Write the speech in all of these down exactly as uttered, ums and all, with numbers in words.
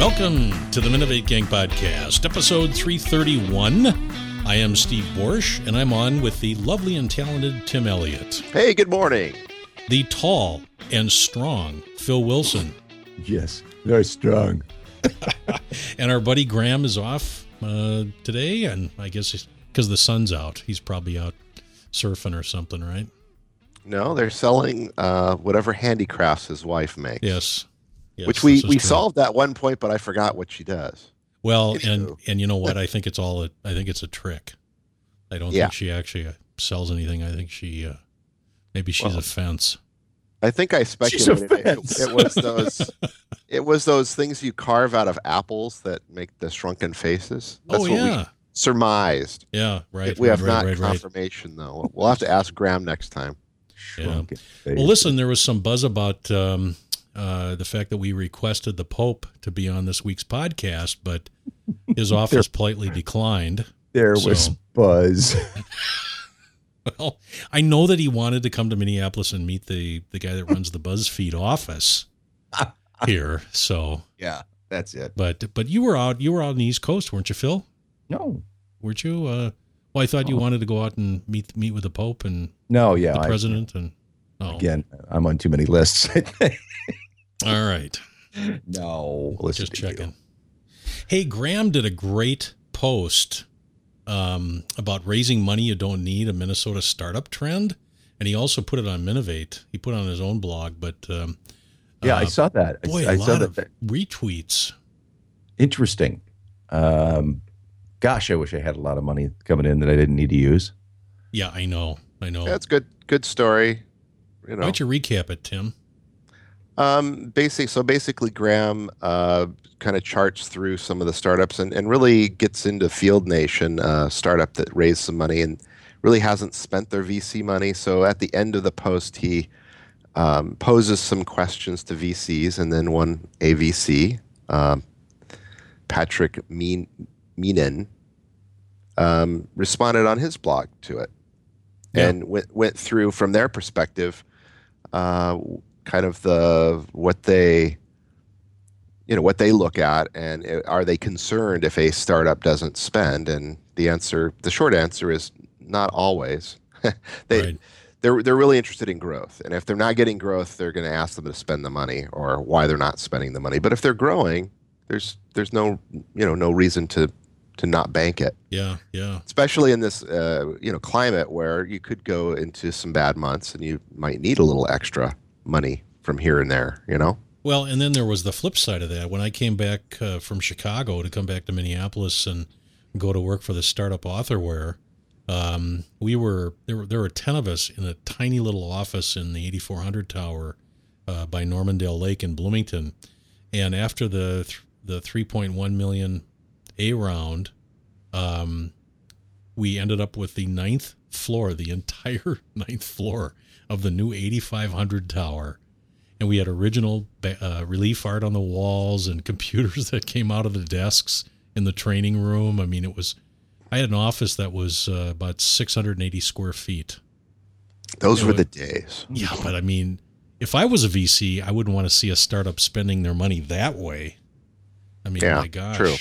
Welcome to the Minovate Gang Podcast, episode three thirty-one. I am Steve Borsch, and I'm on with the lovely and talented Tim Elliott. Hey, good morning. The tall and strong Phil Wilson. Yes, very strong. And our buddy Graham is off uh, today, and I guess because the sun's out, he's probably out surfing or something, right? No, they're selling uh, whatever handicrafts his wife makes. Yes. yes Which we, we true. solved at one point, but I forgot what she does. Well, It's and true. and you know what? I think it's all a, I think it's a trick. I don't Yeah. think she actually uh, sells anything. I think she uh, maybe she's Well, a fence. I think I She's a speculated it, fence. it was those it was those things you carve out of apples that make the shrunken faces. That's oh what yeah, we surmised. yeah, right. we right, have right, not right, right. confirmation though. We'll have to ask Graham next time. Yeah. Shrunken Well, face. listen, there was some buzz about um, uh, the fact that we requested the Pope to be on this week's podcast, but his office politely declined. There was so- buzz. Well, I know that he wanted to come to Minneapolis and meet the, the guy that runs the BuzzFeed office here. So, Yeah, that's it. but but you were out you were out on the East Coast, weren't you, Phil? No, Weren't you? Uh, well, I thought you Oh. wanted to go out and meet meet with the Pope and no, yeah. the I- president. And oh, again, I'm on too many lists. all right. no, listen Just to you. checking. Hey, Graham did a great post um, about raising money you don't need, a Minnesota startup trend, and he also put it on Minovate. He put it on his own blog, but um, Yeah, I uh, saw that. I- boy, I a saw lot that. of retweets. Interesting. Um, gosh, I wish I had a lot of money coming in that I didn't need to use. Yeah, I know, I know. That's good good story. You Why know. don't you recap it, Tim? Um, basic. So basically, Graham uh, kind of charts through some of the startups and, and really gets into Field Nation, uh, startup that raised some money and really hasn't spent their V C money. So at the end of the post, he um, poses some questions to V Cs, and then one A V C, um, Patrick Meen- Meenan, um, responded on his blog to it, Yeah. and went went through from their perspective. Uh, kind of the what they you know what they look at, and uh, are they concerned if a startup doesn't spend? And the answer the short answer is not always. they Right. they're they're really interested in growth, and if they're not getting growth, they're going to ask them to spend the money or why they're not spending the money. But if they're growing, there's there's no you know no reason to to not bank it, Yeah, yeah. especially in this uh, you know climate where you could go into some bad months and you might need a little extra money from here and there, you know? Well, and then there was the flip side of that. When I came back uh, from Chicago to come back to Minneapolis and go to work for the startup Authorware, um, we were there were there were ten of us in a tiny little office in the eighty-four hundred tower uh, by Normandale Lake in Bloomington. And after the th- the three point one million A round, um, we ended up with the ninth floor, the entire ninth floor of the new eighty-five hundred tower. And we had original uh, relief art on the walls and computers that came out of the desks in the training room. I mean, it was, I had an office that was uh, about six hundred eighty square feet. Those You were know, the days. Yeah, but I mean, if I was a V C, I wouldn't want to see a startup spending their money that way. I mean, Yeah, my gosh. true.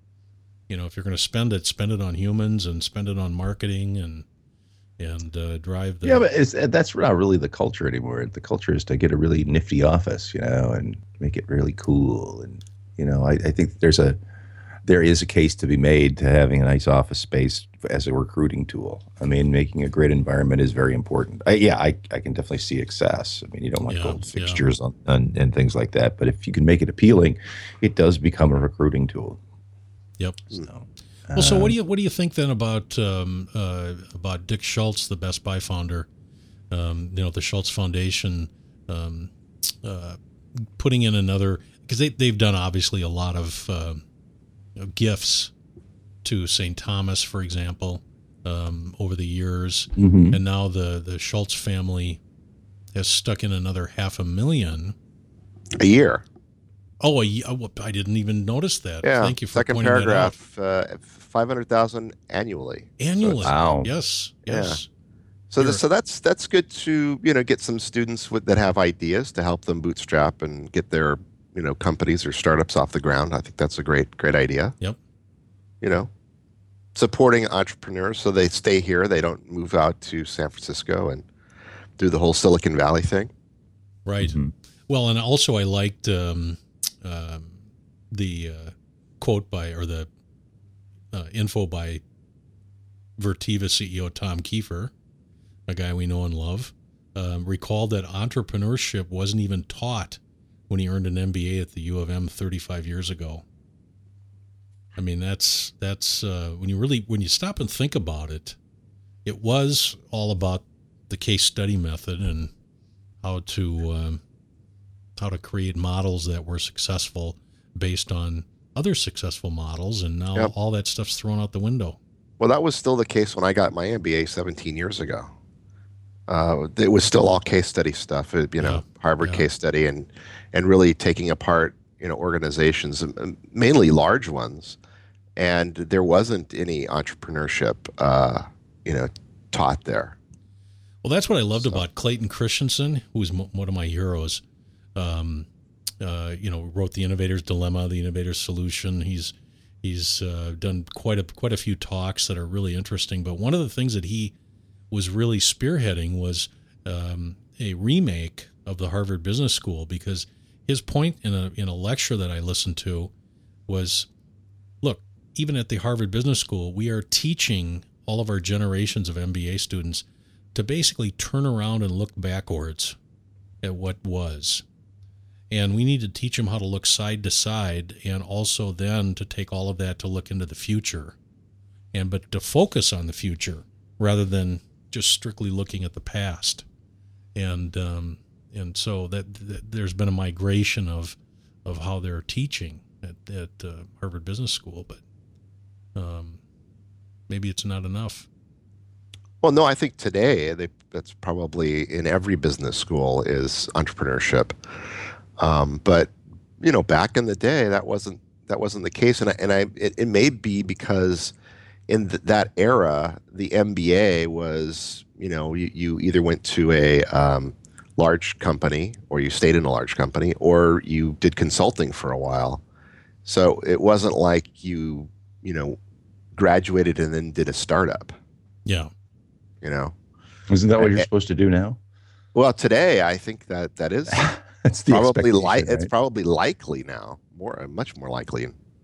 You know, if you're going to spend it, spend it on humans and spend it on marketing and and uh, drive the... Yeah, but it's, that's not really the culture anymore. The culture is to get a really nifty office, you know, and make it really cool. And you know, I, I think there's a there is a case to be made to having a nice office space as a recruiting tool. I mean, making a great environment is very important. I, yeah, I, I can definitely see excess. I mean, you don't want Yeah, gold yeah. fixtures on, on and things like that. But if you can make it appealing, it does become a recruiting tool. Yep. So, Well, so um, what do you what do you think then about um, uh, about Dick Schultz, the Best Buy founder? Um, you know, the Schultz Foundation um, uh, putting in another, because they they've done obviously a lot of uh, you know, gifts to Saint Thomas, for example, um, over the years, mhm. and now the the Schultz family has stuck in another half a million. A year. Oh, a, ye- oh, I didn't even notice that. Yeah. Thank you for Second pointing that out. paragraph, uh, five hundred thousand annually. Annually. Wow. Yes. Yes. So, Sure. th- so that's that's good to you know get some students with, that have ideas to help them bootstrap and get their you know, companies or startups off the ground. I think that's a great, great idea. Yep. You know, supporting entrepreneurs so they stay here. They don't move out to San Francisco and do the whole Silicon Valley thing. Right. Mm-hmm. Well, and also I liked um, um, the uh, quote by, or the uh, info by Vertiva C E O Tom Kiefer, a guy we know and love, um, recalled that entrepreneurship wasn't even taught when he earned an M B A at the U of M thirty-five years ago. I mean, that's that's uh, when you really when you stop and think about it, it was all about the case study method and how to um, how to create models that were successful based on other successful models, and now yep. all that stuff's thrown out the window. Well, that was still the case when I got my M B A seventeen years ago. Uh, it was still all case study stuff, you know, yeah. Harvard yeah. case study, and and really taking apart, you know, organizations, mainly large ones, and there wasn't any entrepreneurship, uh, you know, taught there. Well, that's what I loved so. about Clayton Christensen, who was m- one of my heroes. Um, uh, you know, wrote The Innovator's Dilemma, The Innovator's Solution. He's he's uh, done quite a quite a few talks that are really interesting. But one of the things that he was really spearheading was um, a remake of the Harvard Business School, because his point in a in a lecture that I listened to was, look, even at the Harvard Business School, we are teaching all of our generations of M B A students to basically turn around and look backwards at what was. And we need to teach them how to look side to side, and also then to take all of that to look into the future, and but to focus on the future rather than just strictly looking at the past. And um, and so that, that there's been a migration of of how they're teaching at, at uh, Harvard Business School, but um, maybe it's not enough. Well, no, I think today they, that's probably in every business school is entrepreneurship. Um, but you know, back in the day, that wasn't that wasn't the case, and I, and I it, it may be because in th- that era, the M B A was, you know, you, you either went to a um, large company, or you stayed in a large company, or you did consulting for a while. So it wasn't like you, you know, graduated and then did a startup. Yeah. You know, isn't that what you're I, supposed to do now? Well, today I think that that is That's the probably li- right? It's probably likely now, more much more likely.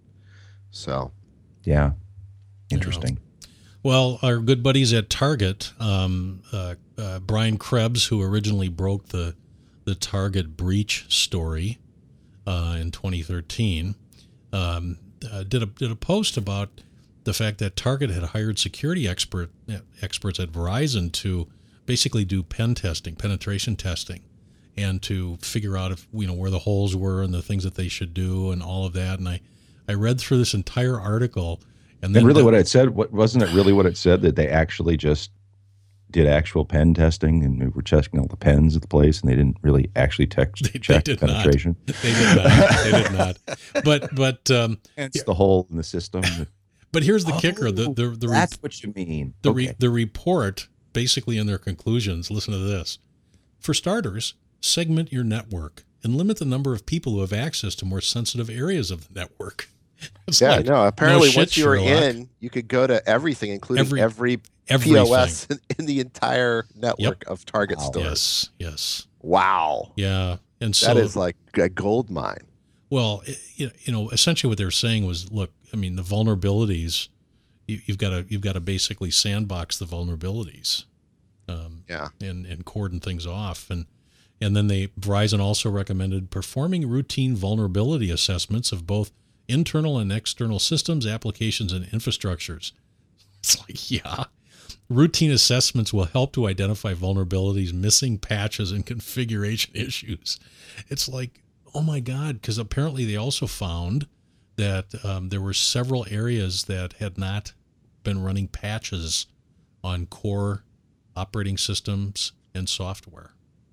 So, yeah, interesting. Yeah. Well, our good buddies at Target, um, uh, uh, Brian Krebs, who originally broke the the Target breach story uh, in twenty thirteen, um, uh, did a did a post about the fact that Target had hired security expert experts at Verizon to basically do pen testing, penetration testing, and to figure out if, you know, where the holes were and the things that they should do and all of that. And I, I read through this entire article, and then and really the, what it said, what wasn't it really what it said, that they actually just did actual pen testing and were checking all the pens at the place, and they didn't really actually text, they, check they did penetration. Not. They did not. They did not. But but um, it's the hole in the system. But here's the oh, kicker: the the, the that's re- what you mean. The okay. re- the report, basically in their conclusions, listen to this. For starters, segment your network and limit the number of people who have access to more sensitive areas of the network. It's yeah, like, no, apparently no once shit, you were Sherlock. in, you could go to everything, including Every, every everything. P O S in, in the entire network Yep. of Target Wow. stores. Yes, yes. Wow. Yeah. And so that is like a gold mine. Well, it, you know, essentially what they were saying was, look, I mean, the vulnerabilities, you, you've got to you've got to basically sandbox the vulnerabilities, um, yeah, and and cordon things off, and and then they Verizon also recommended performing routine vulnerability assessments of both internal and external systems, applications, and infrastructures. It's like, yeah, routine assessments will help to identify vulnerabilities, missing patches, and configuration issues. It's like, oh my God, because apparently they also found that um, there were several areas that had not been running patches on core operating systems and software.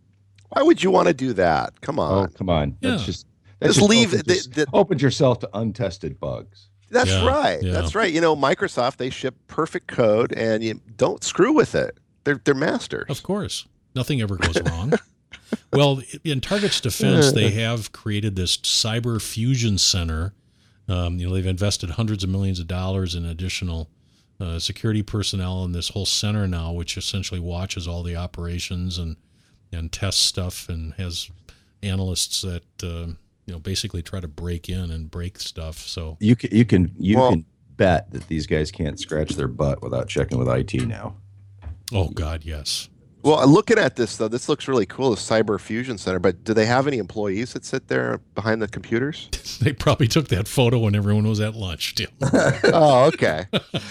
Why would you want to do that? Come on. Oh, come on. Yeah. That's just, that's Just just leave opens, the- just the- opens yourself to untested bugs. That's Yeah, right. yeah. That's right. You know, Microsoft, they ship perfect code, and you don't screw with it. They're they're masters. Of course, nothing ever goes wrong. Well, in Target's defense, they have created this cyber fusion center. Um, you know, they've invested hundreds of millions of dollars in additional uh, security personnel in this whole center now, which essentially watches all the operations and and tests stuff and has analysts that uh, you know basically try to break in and break stuff. So You can you can you Well- can bet that these guys can't scratch their butt without checking with I T now. oh God, yes. Well, looking at this though, this looks really cool, the Cyber Fusion Center. But do they have any employees that sit there behind the computers? They probably took that photo when everyone was at lunch, Tim. Oh, okay.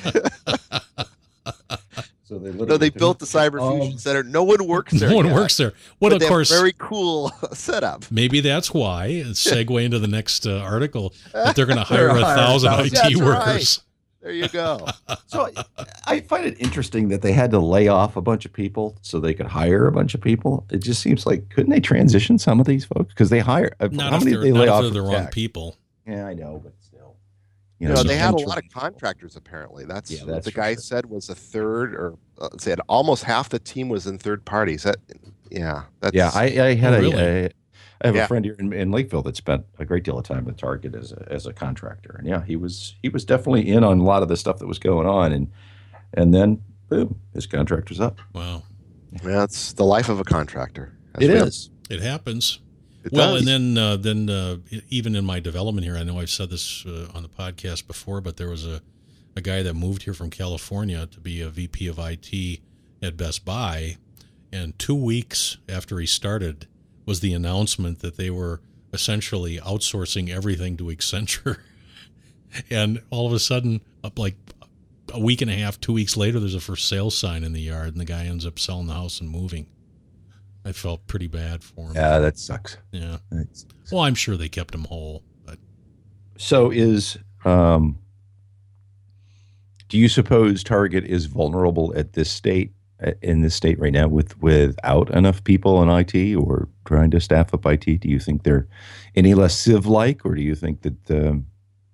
So they No, they built the Cyber Fusion Um, Center. No one works there. No one yet, works there. Well, but of they have a course, very cool setup. maybe that's why. Segue into the next uh, article that they're going to hire a They're hiring thousand a I thousand. T That's workers. There you go. So I- I find it interesting that they had to lay off a bunch of people so they could hire a bunch of people. It just seems like couldn't they transition some of these folks because they hire uh, Not how if many they're, did they lay not off if they're for the wrong tech? people. Yeah, I know, but still, You you know, know, they had a some lot of entry- contractors apparently. That's, Yeah, what that's the for guy sure. said was a third, or uh, let's say almost half the team was in third parties. That, yeah, that's, Yeah, I, I had Oh, a, really? a I have Yeah. a friend here in, in Lakeville that spent a great deal of time at Target as a as a contractor, and yeah, he was he was definitely in on a lot of the stuff that was going on, and and then boom, his contract was up. Wow. that's the life of a contractor. As It we- is. It happens. It Well, does. and then uh, then uh, e- even in my development here, I know I've said this uh, on the podcast before, but there was a, a guy that moved here from California to be a V P of I T at Best Buy, and two weeks after he started was the announcement that they were essentially outsourcing everything to Accenture. And all of a sudden, up like a week and a half, two weeks later, there's a for sale sign in the yard, and the guy ends up selling the house and moving. I felt pretty bad for him. Yeah, that sucks. Yeah. That's- Well, I'm sure they kept him whole, but So is um, do you suppose Target is vulnerable at this state in this state right now with without enough people in I T or trying to staff up I T? Do you think they're any less civ like, or do you think that um,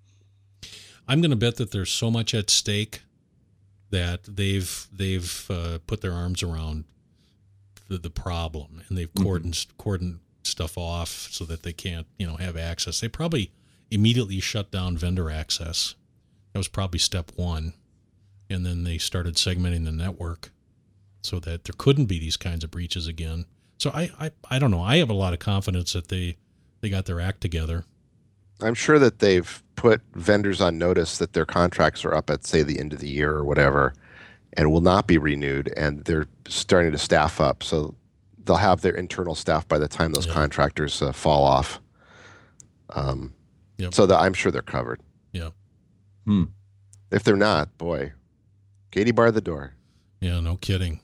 I'm going to bet that there's so much at stake that they've they've uh, put their arms around the, the problem, and they've cordoned cordoned stuff off so that they can't you know have access. They probably immediately shut down vendor access. That was probably step one, and then they started segmenting the network so that there couldn't be these kinds of breaches again. So I I, I don't know. I have a lot of confidence that they they got their act together. I'm sure that they've put vendors on notice that their contracts are up at, say, the end of the year or whatever, and will not be renewed, and they're starting to staff up. So they'll have their internal staff by the time those Yeah. contractors uh, fall off. Um, Yep. So that I'm sure they're covered. Yeah. Hmm. If they're not, boy, Katie bar the door. Yeah, no kidding.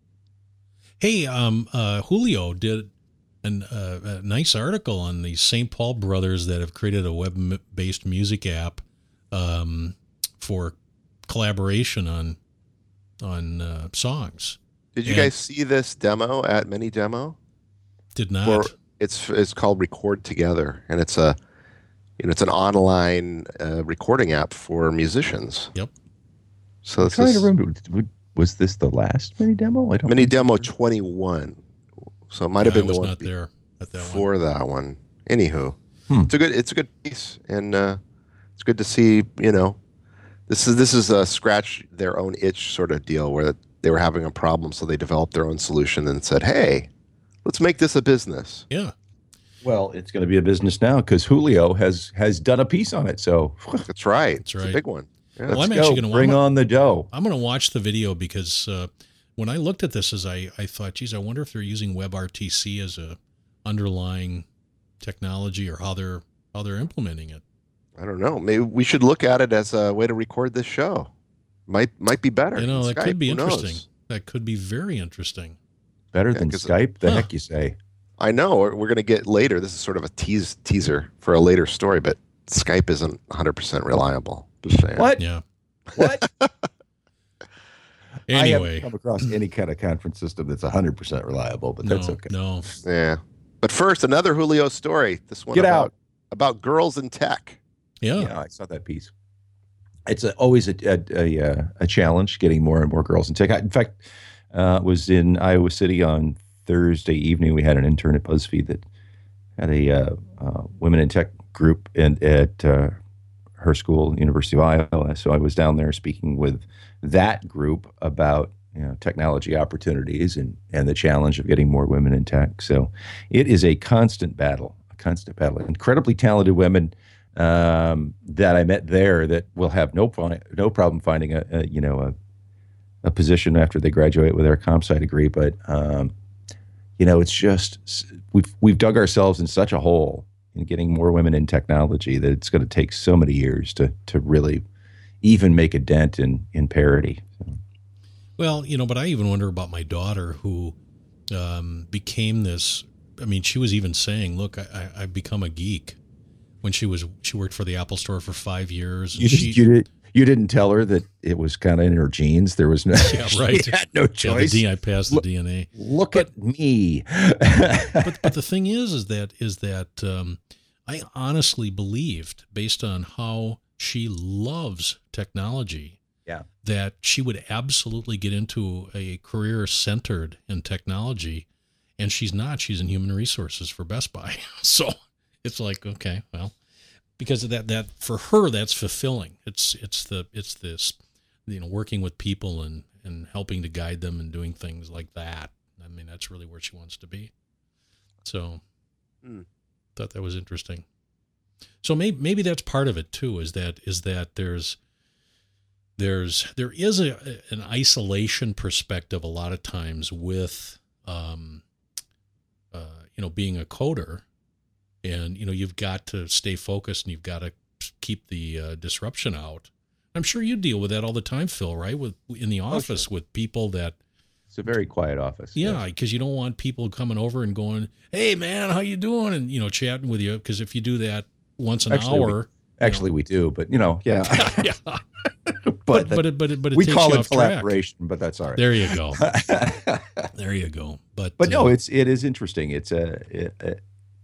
Hey, um, uh, Julio did an, uh, a nice article on the Saint Paul brothers that have created a web-based music app um, for collaboration on on uh, songs. Did you Yeah. guys see this demo at Mini Demo? Did not. For it's it's called Record Together, and it's a you know it's an online uh, recording app for musicians. Yep. So I'm this trying to is remember, was this the last mini demo? I don't Mini think Demo so. twenty-one. So it might have I been the was one not there at that one. before that one. Anywho, Hmm. it's a good it's a good piece, and uh, it's good to see. You know, this is this is a scratch their own itch sort of deal where they were having a problem, so they developed their own solution and said, "Hey, let's make this a business." Yeah. Well, it's going to be a business now because Julio has has done a piece on it. So That's right. That's It's right. a big one. Yeah. Well, let's I'm go. actually gonna- bring I'm- on the dough. I'm going to watch the video because uh, when I looked at this, as I, I thought, geez, I wonder if they're using WebRTC as a underlying technology or how they're how they're implementing it. I don't know. Maybe we should look at it as a way to record this show. Might might be better. You know, than that Skype. could be Who knows? interesting. That could be very interesting. Better Yeah, than 'cause- Skype? The Huh. heck you say? I know. We're, we're going to get later. This is sort of a tease teaser for a later story, but Skype isn't one hundred percent reliable. Just saying. What? Yeah. What? I Anyway, haven't come across any kind of conference system that's one hundred percent reliable, but no, that's okay. no. Yeah. But first, another Julio story. This one Get about, out. about girls in tech. Yeah. Yeah, I saw that piece. It's a, always a, a, a, uh, a challenge getting more and more girls in tech. I, in fact, uh, was in Iowa City on Thursday evening, we had an intern at BuzzFeed that had a uh, uh, women in tech group in, at uh, her school, University of Iowa. So I was down there speaking with that group about you know, technology opportunities and, and the challenge of getting more women in tech. So it is a constant battle, a constant battle. Incredibly talented women um, that I met there that will have no no problem finding a, a you know a, a position after they graduate with their comp sci degree. But um, you know, it's just we've we've dug ourselves in such a hole in getting more women in technology that it's going to take so many years to to really even make a dent in in parity. So. Well, you know, but I even wonder about my daughter who um, became this. I mean, she was even saying, "Look, I, I, I've become a geek." When she was, she worked for the Apple Store for five years. And you, just, she, you, did, you didn't tell her that it was kind of in her genes. There was no, yeah, right. She had no choice. Yeah, the D, I passed the look, D N A. Look but, at me. but but the thing is, is that is that um, I honestly believed, based on how she loves technology, yeah, that she would absolutely get into a career centered in technology, and she's not. She's in human resources for Best Buy, so. It's like, okay, well, because of that, that for her, that's fulfilling. It's, it's the, it's this, you know, working with people and, and helping to guide them and doing things like that. I mean, that's really where she wants to be. So mm. thought that was interesting. So maybe, maybe that's part of it too, is that, is that there's, there's, there is a, an isolation perspective a lot of times with, um, uh, you know, being a coder. And, you know, you've got to stay focused and you've got to keep the uh, disruption out. I'm sure you deal with that all the time, Phil, right? With in the office oh, sure. with people that. It's a very quiet office. Yeah, because yes. you don't want people coming over and going, "Hey, man, how you doing?" And, you know, chatting with you. Because if you do that once an actually, hour. We, actually, know, we do. But, you know, yeah. yeah. but, but, but, it, but, it, but it we takes call you it off collaboration, track. But that's all right. There you go. there you go. But but no, uh, it's it is interesting. It's a. It, it,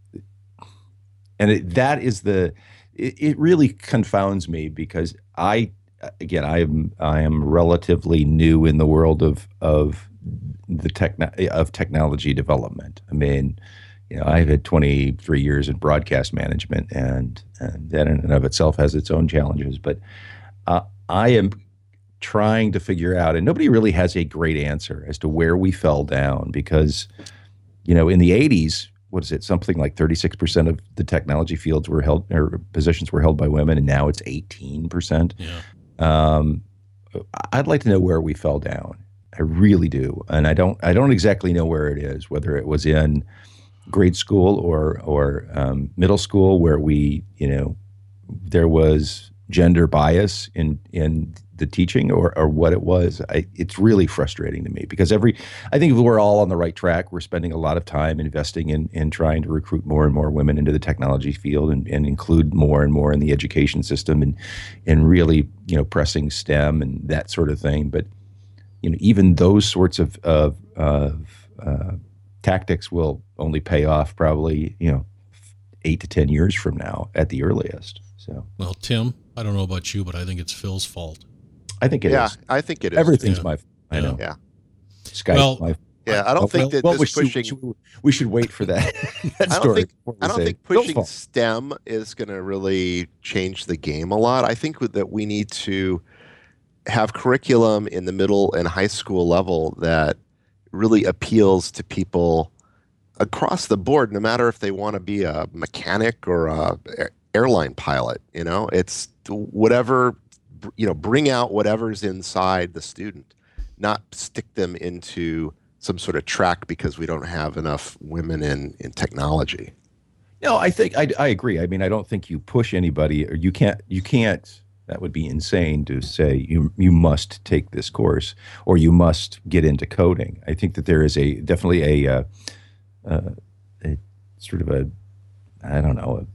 And it, that is the, it, it really confounds me because I, again, I am I am relatively new in the world of of the techno, of technology development. I mean, you know, I've had twenty-three years in broadcast management, and and that in and of itself has its own challenges. But uh, I am trying to figure out, and nobody really has a great answer as to where we fell down because, you know, in the eighties. What is it? Something like thirty-six percent of the technology fields were held, or positions were held by women, and now it's eighteen percent. Yeah. Um, I'd like to know where we fell down. I really do, and I don't. I don't exactly know where it is. Whether it was in grade school or or um, middle school, where we, you know, there was gender bias in in the teaching, or or what it was. I, it's really frustrating to me because every, I think if we're all on the right track, we're spending a lot of time investing in in trying to recruit more and more women into the technology field and, and include more and more in the education system and and really, you know, pressing STEM and that sort of thing. But, you know, even those sorts of of, of uh, tactics will only pay off probably, you know, eight to ten years from now at the earliest. So, well, Tim, I don't know about you, but I think it's Phil's fault. I think it yeah, is. I think it is. Everything's yeah. my fault. I know. Yeah. Skype's well, my Yeah, I don't well, think that well, this we should, pushing. we should, we should wait for that, that I don't story. think. I don't think pushing STEM is going to really change the game a lot. I think that we need to have curriculum in the middle and high school level that really appeals to people across the board, no matter if they want to be a mechanic or a airline pilot. You know, it's whatever. You know, bring out whatever's inside the student, not stick them into some sort of track because we don't have enough women in, in technology. No, I think I, I agree. I mean, I don't think you push anybody, or you can't. You can't. That would be insane to say you you must take this course or you must get into coding. I think that there is a definitely a, uh, uh, a sort of a I don't know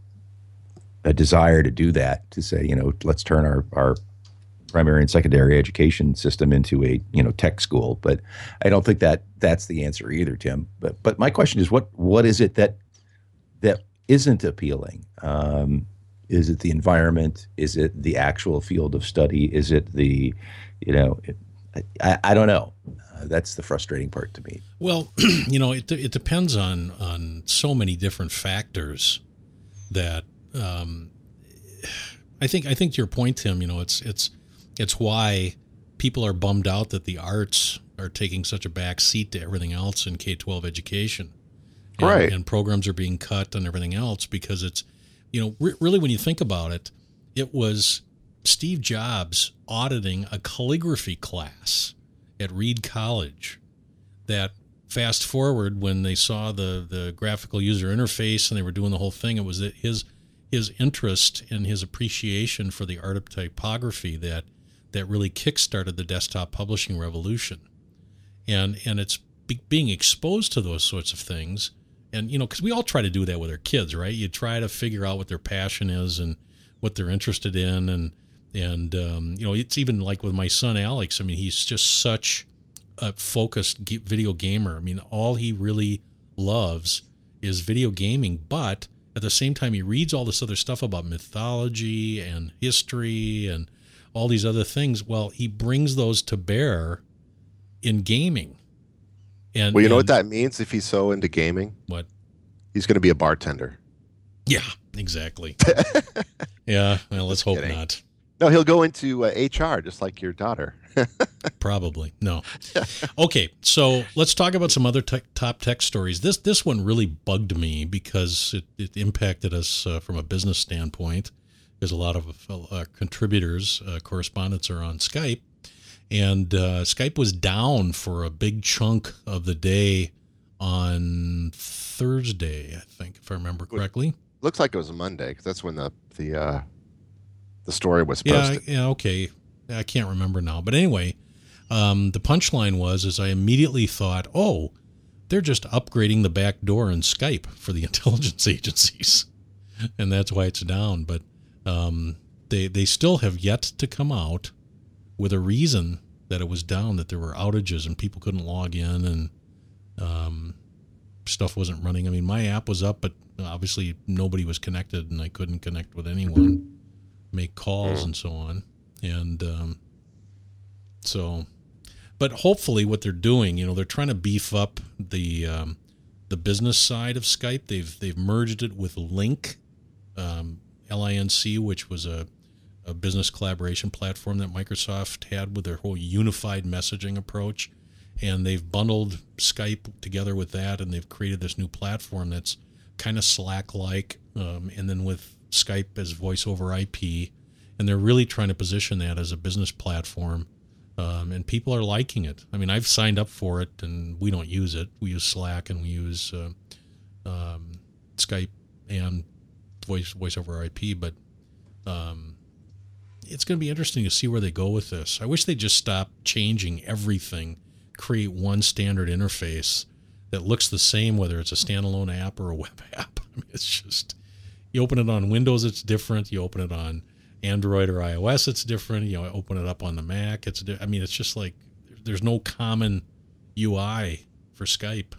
a, a desire to do that, to say, you know, let's turn our our primary and secondary education system into a, you know, tech school. But I don't think that that's the answer either, Tim. But but my question is, what what is it that that isn't appealing? Um, is it the environment? Is it the actual field of study? Is it the, you know, it, I, I don't know. Uh, that's the frustrating part to me. Well, you know, it it depends on on so many different factors that um, I think I think to your point, Tim, you know, it's it's it's why people are bummed out that the arts are taking such a back seat to everything else in K twelve education. And, Right. and programs are being cut and everything else because it's, you know, re- really when you think about it, it was Steve Jobs auditing a calligraphy class at Reed College that fast forward when they saw the, the graphical user interface and they were doing the whole thing, it was that his his interest and his appreciation for the art of typography that that really kickstarted the desktop publishing revolution. And and it's be, being exposed to those sorts of things. And, you know, because we all try to do that with our kids, right? You try to figure out what their passion is and what they're interested in. And, and um, you know, it's even like with my son, Alex. I mean, he's just such a focused g- video gamer. I mean, all he really loves is video gaming. But at the same time, he reads all this other stuff about mythology and history and all these other things. Well, he brings those to bear in gaming. And, Well, you know and what that means if he's so into gaming? What? He's going to be a bartender. Yeah, exactly. Yeah, well, let's hope kidding. not. No, he'll go into uh, H R just like your daughter. Probably. No. Okay, so let's talk about some other tech, top tech stories. This this one really bugged me because it, it impacted us uh, from a business standpoint. There's a lot of uh, contributors, uh, correspondents are on Skype. And uh, Skype was down for a big chunk of the day on Thursday, I think, if I remember correctly. Looks like it was a Monday because that's when the the uh, the story was Yeah, posted. yeah, okay. I can't remember now. But anyway, um, the punchline was is I immediately thought, oh, they're just upgrading the back door in Skype for the intelligence agencies. And that's why it's down. But um, they they still have yet to come out with a reason that it was down, that there were outages and people couldn't log in and um, stuff wasn't running. I mean, my app was up, but obviously nobody was connected and I couldn't connect with anyone, make calls and so on. And um, so, but hopefully what they're doing, you know, they're trying to beef up the um, the business side of Skype. They've they've merged it with Lync, um, L I N C, which was a a business collaboration platform that Microsoft had with their whole unified messaging approach. And they've bundled Skype together with that, and they've created this new platform that's kind of Slack-like, um, and then with Skype as voice over I P. And they're really trying to position that as a business platform, um, and people are liking it. I mean, I've signed up for it, and we don't use it. We use Slack, and we use uh, um, Skype and voice voice over I P, but um, it's going to be interesting to see where they go with this. I wish they'd just stop changing everything, create one standard interface that looks the same, whether it's a standalone app or a web app. I mean, it's just, you open it on Windows, it's different. You open it on Android or iOS, it's different. You know, open it up on the Mac, it's, I mean, it's just like, there's no common U I for Skype.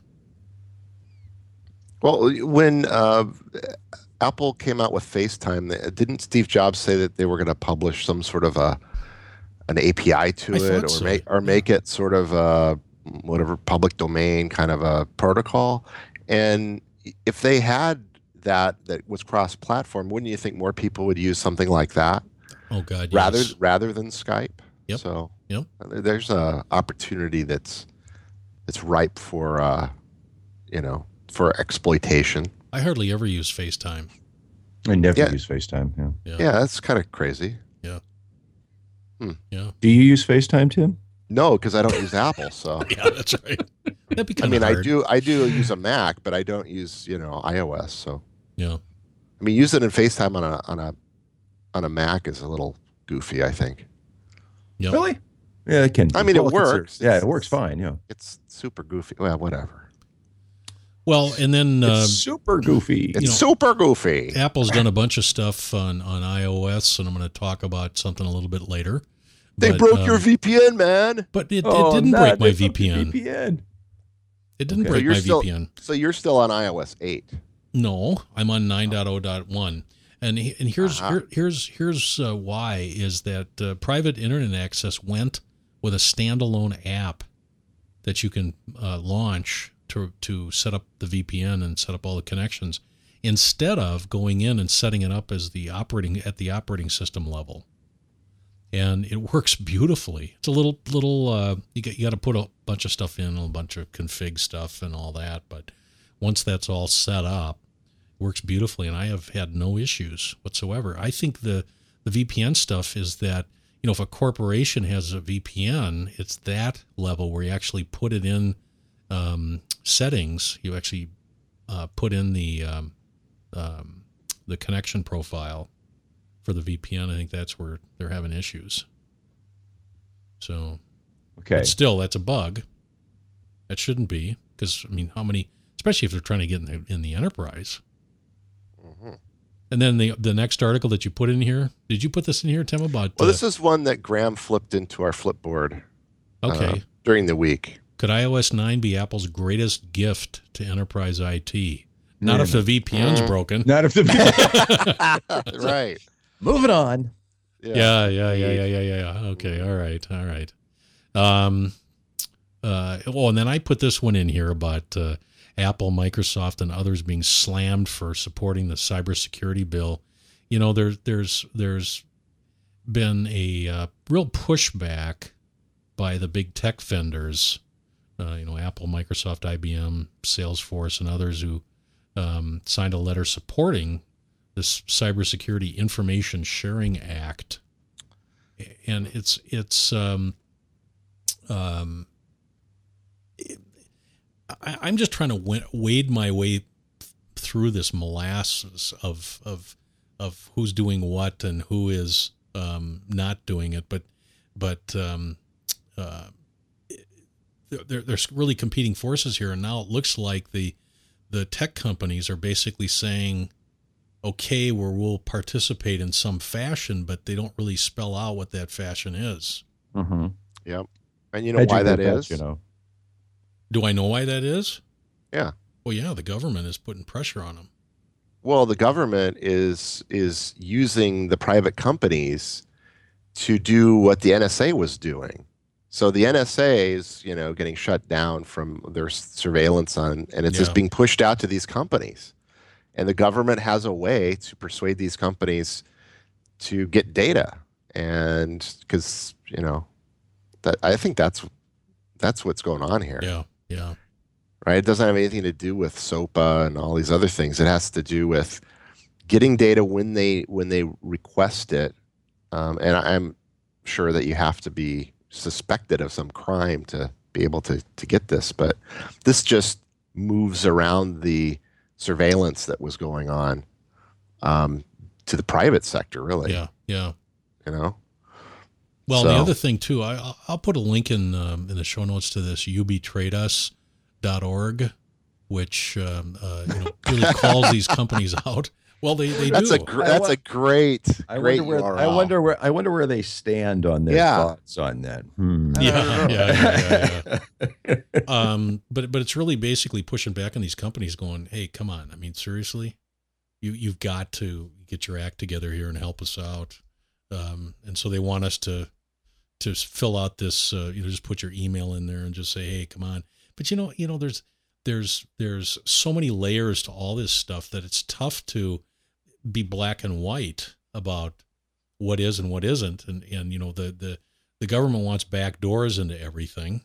Well, when uh, Apple came out with FaceTime, didn't Steve Jobs say that they were going to publish some sort of a an A P I to I it, thought or so. make or make it sort of a whatever public domain kind of a protocol? And if they had that that was cross-platform, wouldn't you think more people would use something like that Oh God, rather yes. rather than Skype? Yep. So Yep. there's a opportunity that's that's ripe for uh, you know for exploitation. I hardly ever use FaceTime. I never Yeah. use FaceTime. Yeah. Yeah. Yeah, that's kind of crazy. Yeah. Do you use FaceTime, Tim? No, because I don't use Apple. So Yeah, that's right. That'd be I kind mean, of I hard. do I do use a Mac, but I don't use you know iOS. So Yeah. I mean, using it in FaceTime on a on a on a Mac is a little goofy. I think Yep. Really? Yeah, it can. I be. mean, it Well, if it's- works. Yeah, It's- it works fine. Yeah. it's super goofy. Well, whatever. Well, and then uh, It's super goofy. It's know, super goofy. Apple's done a bunch of stuff on, on iOS, and I'm going to talk about something a little bit later. They But, broke um, your V P N, man. But it, it Oh, didn't no, break my they broke the V P N. V P N. It didn't Okay. So break you're my still- V P N. So you're still on iOS eight. No, I'm on nine point oh point one. And he- and here's Uh-huh. here, here's here's uh, why is that uh, private internet access went with a standalone app that you can uh, launch to to set up the V P N and set up all the connections, instead of going in and setting it up as the operating at the operating system level. And it works beautifully. It's a little little uh, you got you got to put a bunch of stuff in, a bunch of config stuff and all that. But once that's all set up, it works beautifully, and I have had no issues whatsoever. I think the the V P N stuff is that, you know, if a corporation has a V P N, it's that level where you actually put it in um, settings. You actually uh, put in the um, um, the connection profile for the V P N. I think that's where they're having issues. So, Okay. but still, that's a bug. That shouldn't be, because I mean, how many? Especially if they're trying to get in the, in the enterprise. Mhm. And then the the next article that you put in here, did you put this in here, Tim? About Well, uh, this is one that Graham flipped into our Flipboard okay. uh, during the week. Could i O S nine be Apple's greatest gift to enterprise I T? Not Yeah. if the V P N's Mm. broken. Not if the Right. moving on. Yeah, yeah, yeah, yeah, yeah, yeah, yeah. Okay, all right, all right. Um, uh, well, and then I put this one in here about uh, Apple, Microsoft, and others being slammed for supporting the cybersecurity bill. You know, there's there's there's been a uh, real pushback by the big tech vendors. Uh, you know, Apple, Microsoft, I B M, Salesforce, and others who um, signed a letter supporting this Cybersecurity Information Sharing Act, and it's it's um, um, it, I, I'm just trying to w- wade my way through this molasses of of of who's doing what and who is um, not doing it, but but um, uh, there, there's really competing forces here, and now it looks like the the tech companies are basically saying, okay, where we'll participate in some fashion, but they don't really spell out what that fashion is. Mm-hmm. Yep. And you know why that is? You know. Do I know why that is? Yeah. Well, yeah, the government is putting pressure on them. Well, the government is is using the private companies to do what the N S A was doing. So the N S A is, you know, getting shut down from their surveillance on, and it's Yeah. just being pushed out to these companies. And the government has a way to persuade these companies to get data, and because you know, that I think that's that's what's going on here. Yeah, yeah, Right? It doesn't have anything to do with SOPA and all these other things. It has to do with getting data when they when they request it. Um, and I'm sure that you have to be suspected of some crime to be able to to get this. But this just moves around the surveillance that was going on um, to the private sector, really. yeah, yeah. You know. Well, So- the other thing too, I, I'll- I'll put a link in um, in the show notes to this u b trade us dot org, which um, uh, you know, really calls these companies out. Well, they, they That's do. a gr- that's a great I great wonder where U R L. I wonder where I wonder where they stand on their Yeah. thoughts on that. Hmm. yeah, yeah, yeah, yeah, yeah. um, but but it's really basically pushing back on these companies, going, "Hey, come on! I mean, seriously, you you've got to get your act together here and help us out." Um, and so they want us to to fill out this, uh, you know, just put your email in there and just say, "Hey, come on." But you know, you know, there's there's there's so many layers to all this stuff that it's tough to be black and white about what is and what isn't. And, and, you know, the, the, the government wants back doors into everything.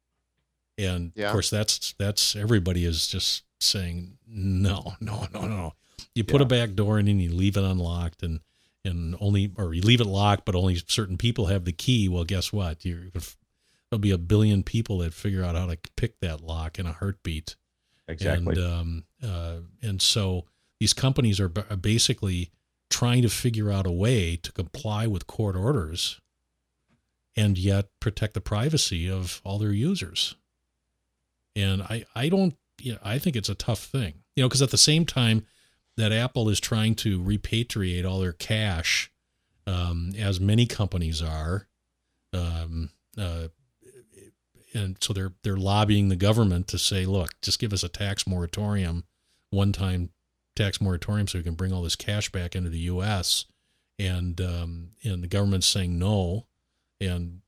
And Yeah. of course that's, that's everybody is just saying, no, no, no, no. You put Yeah. a back door in and you leave it unlocked and, and only, or you leave it locked, but only certain people have the key. Well, guess what? You're, there'll be a billion people that figure out how to pick that lock in a heartbeat. Exactly. And, um, uh, and so these companies are, b- are basically trying to figure out a way to comply with court orders and yet protect the privacy of all their users. And I, I don't, you know, I think it's a tough thing, you know, because at the same time that Apple is trying to repatriate all their cash, um, as many companies are, um, uh, and so they're they're lobbying the government to say, look, just give us a tax moratorium, one-time tax moratorium, so we can bring all this cash back into the U S. And um, and the government's saying no, and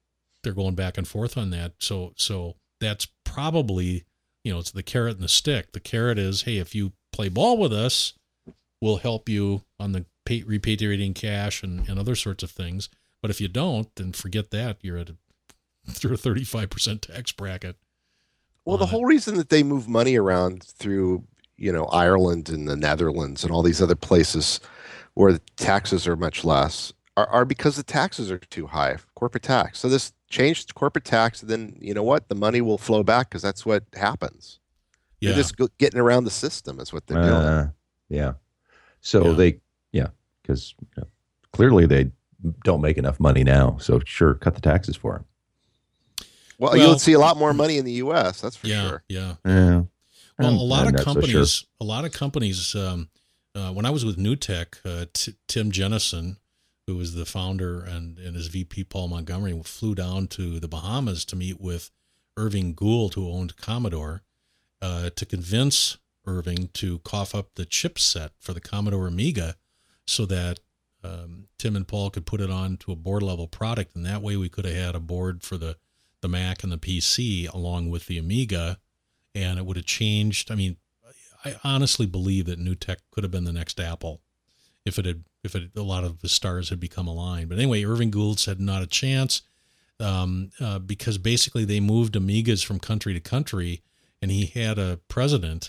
they're going back and forth on that. So so that's probably, you know, it's the carrot and the stick. The carrot is, hey, if you play ball with us, we'll help you on the pay, repatriating cash and, and other sorts of things. But if you don't, then forget that. You're at a, through a thirty-five percent tax bracket. Well, the Uh, whole reason that they move money around through, you know, Ireland and the Netherlands and all these other places where the taxes are much less are, are because the taxes are too high, corporate tax. So this changed corporate tax, and then you know what? The money will flow back because that's what happens. yeah. They're just go- getting around the system is what they're doing. Uh, yeah. So Yeah. they, yeah, because you know, clearly they don't make enough money now. So sure, cut the taxes for them. Well, Well- you'll see a lot more money in the U S. That's for yeah. sure. Yeah. Yeah. Well, I'm- a lot I'm of not so companies, sure. a lot of companies. Um, uh, when I was with NewTek, uh, T- Tim Jennison, who was the founder, and, and his V P Paul Montgomery flew down to the Bahamas to meet with Irving Gould, who owned Commodore, uh, to convince Irving to cough up the chipset for the Commodore Amiga, so that um, Tim and Paul could put it on to a board level product, and that way we could have had a board for the the Mac and the P C along with the Amiga. And it would have changed. I mean, I honestly believe that NewTek could have been the next Apple if it had, if it, a lot of the stars had become aligned. But anyway, Irving Gould said not a chance, um, uh, because basically they moved Amigas from country to country, and he had a president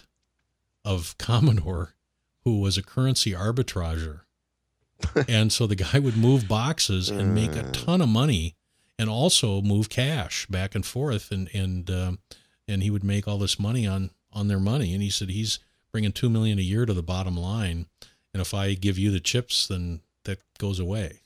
of Commodore who was a currency arbitrager. And so the guy would move boxes and make a ton of money, and also move cash back and forth, and and um, and he would make all this money on on their money. And he said he's bringing two million a year to the bottom line, and if I give you the chips, then that goes away.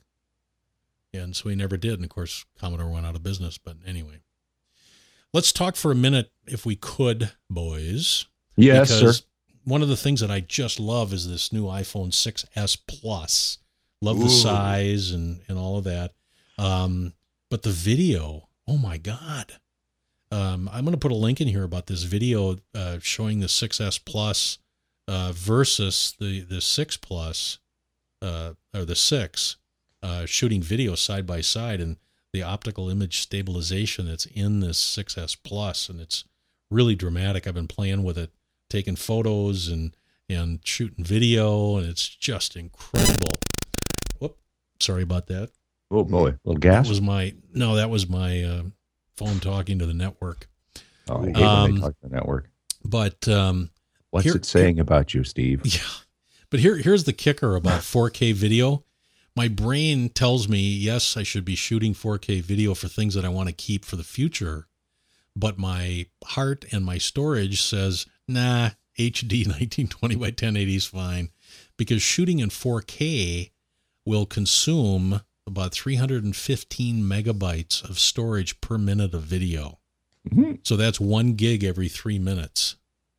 And so he never did. And of course, Commodore went out of business. But anyway, let's talk for a minute, if we could, boys. Yes, sir. Because one of the things that I just love is this new iPhone six S Plus. Love the Ooh. size and, and all of that. Um, but the video, oh my God. Um, I'm going to put a link in here about this video uh, showing the six S Plus uh, versus the, the six Plus, uh, or the six, uh, shooting video side by side, and the optical image stabilization that's in this six S Plus. And it's really dramatic. I've been playing with it, taking photos and, and shooting video, and it's just incredible. Whoop, sorry about that. Oh boy, little That gas. was my, no, that was my uh, phone talking to the network. Oh, I hate Um, when they talk to the network. But um, What's here- it saying about you, Steve? yeah, but here, here's the kicker about four K video. My brain tells me, yes, I should be shooting four K video for things that I want to keep for the future. But my heart and my storage says, nah, H D nineteen twenty by ten eighty is fine, because shooting in four K will consume about three hundred fifteen megabytes of storage per minute of video. Mm-hmm. So that's one gig every three minutes.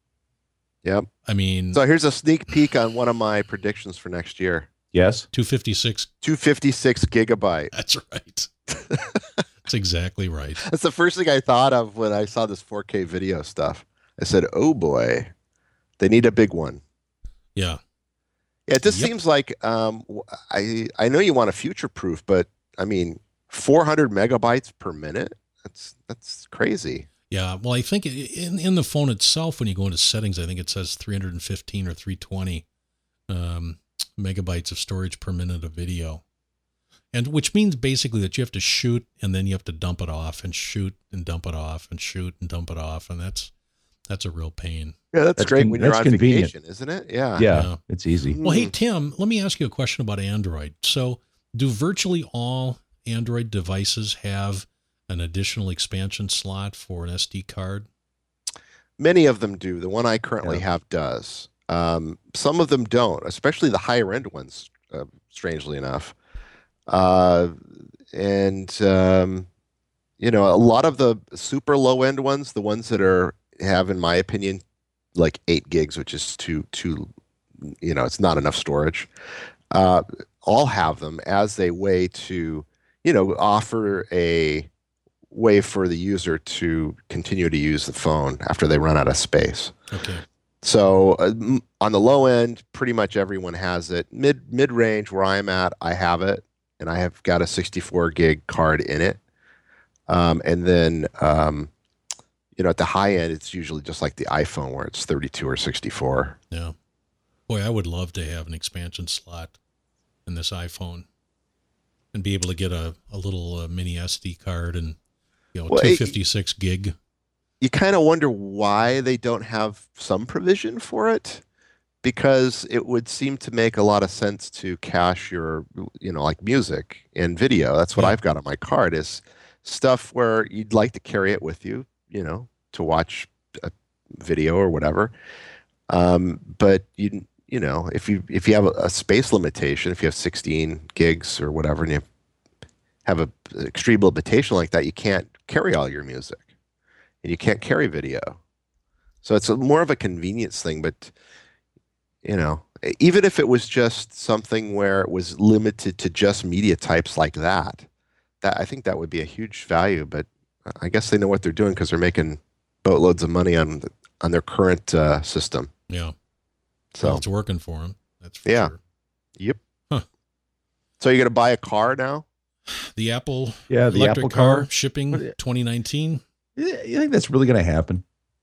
Yep. I mean, So here's a sneak peek on one of my predictions for next year. Yes. two fifty-six. two fifty-six gigabyte. That's right. That's exactly right. That's the first thing I thought of when I saw this four K video stuff. I said, oh boy, they need a big one. Yeah. Yeah, it just Yep. seems like um, w- I I know you want a future proof, but I mean, four hundred megabytes per minute. That's that's crazy. Yeah. Well, I think in, in the phone itself, when you go into settings, I think it says three hundred fifteen or three twenty um, megabytes of storage per minute of video. And which means basically that you have to shoot and then you have to dump it off, and shoot and dump it off, and shoot and dump it off. And that's, that's a real pain. Yeah, that's, That's great con- when you're that's on convenient. vacation, isn't it? Yeah. Yeah, Yeah. it's easy. Well, hey, Mm. Tim, let me ask you a question about Android. So do virtually all Android devices have an additional expansion slot for an S D card? Many of them do. The one I currently Yeah. have does. Um, some of them don't, especially the higher end ones, uh, strangely enough. Uh, and, um, you know, a lot of the super low end ones, the ones that are, have, in my opinion, like eight gigs, which is too, too, you know, it's not enough storage, uh, all have them as a way to, you know, offer a way for the user to continue to use the phone after they run out of space. Okay. So uh, m- on the low end, pretty much everyone has it. Mid mid range, where I'm at, I have it, and I have got a sixty-four gig card in it. Um, and then, um, you know, at the high end, it's usually just like the iPhone where it's thirty-two or sixty-four. Yeah. Boy, I would love to have an expansion slot in this iPhone and be able to get a, a little uh, mini S D card and, you know, Well, two it- fifty-six gig. You kind of wonder why they don't have some provision for it, because it would seem to make a lot of sense to cache your, you know, like music and video. That's what Yeah. I've got on my card, is stuff where you'd like to carry it with you, you know, to watch a video or whatever. Um, but you, you know, if you if you have a, a space limitation, if you have sixteen gigs or whatever, and you have a extreme limitation like that, you can't carry all your music, and you can't carry video. So it's a, more of a convenience thing. But you know, even if it was just something where it was limited to just media types like that, that I think that would be a huge value. But I guess they know what they're doing because they're making boatloads of money on on their current uh, system. Yeah. So Well, it's working for them. That's for Yeah. sure. Yep. Huh. So you're gonna buy a car now? The Apple Yeah, the electric Apple car, car. shipping What- twenty nineteen. Yeah, you think that's really going to happen?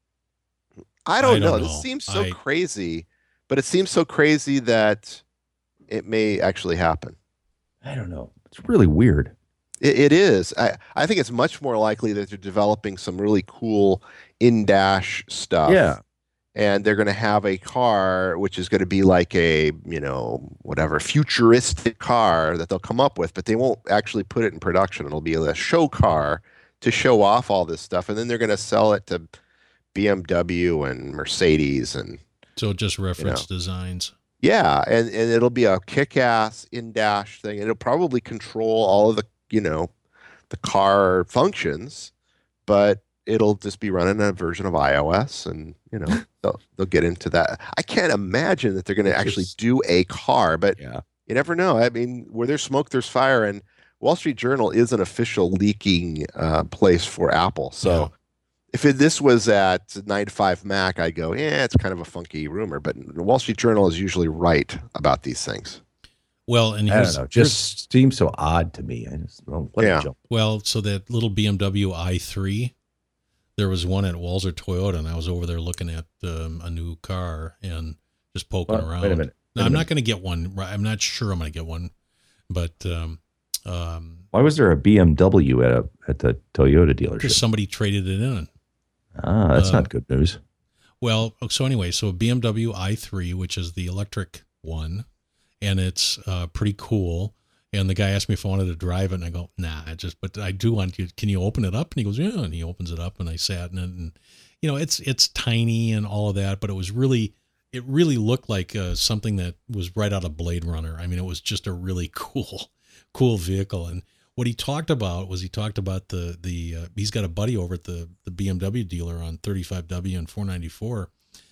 I don't, I know. don't This know. seems so I- crazy, but it seems so crazy that it may actually happen. I don't know. It's really weird. It, it is. I, I think it's much more likely that they're developing some really cool in-dash stuff. Yeah. And they're going to have a car which is going to be like a, you know, whatever, futuristic car that they'll come up with, but they won't actually put it in production. It'll be a show car to show off all this stuff. And then they're going to sell it to B M W and Mercedes. And So just reference designs. yeah, and, and it'll be a kick-ass in-dash thing. And it'll probably control all of the, you know, the car functions, but it'll just be running a version of iOS, and you know they'll they'll get into that. I can't imagine that they're going to It's actually just- do a car, but Yeah. you never know. I mean, where there's smoke, there's fire, and Wall Street Journal is an official leaking uh, place for Apple. So Yeah. if it, this was at nine to five Mac, I'd go, yeah, it's kind of a funky rumor. But the Wall Street Journal is usually right about these things. Well, and I here's, don't know. here's Just seems so odd to me. I just well, let it Yeah. jump. well, so that little B M W i three, there was one at Walzer Toyota, and I was over there looking at um, a new car and just poking Well, around. wait a minute. Now, Wait a I'm minute. not going to get one. right- I'm not sure I'm going to get one, but um, um, Why was there a B M W at a at the Toyota because dealership? somebody traded it in. Ah, that's uh, not good news. Well, so anyway, so a B M W i three, which is the electric one, and it's uh, pretty cool. And the guy asked me if I wanted to drive it, and I go, nah, I just, but I do want you. Can you open it up? And he goes, yeah. And he opens it up, and I sat in it, and you know, it's it's tiny and all of that, but it was really, it really looked like uh, something that was right out of Blade Runner. I mean, it was just a really cool, cool vehicle. And what he talked about was he talked about the the uh, he's got a buddy over at the the B M W dealer on thirty-five W and four ninety-four,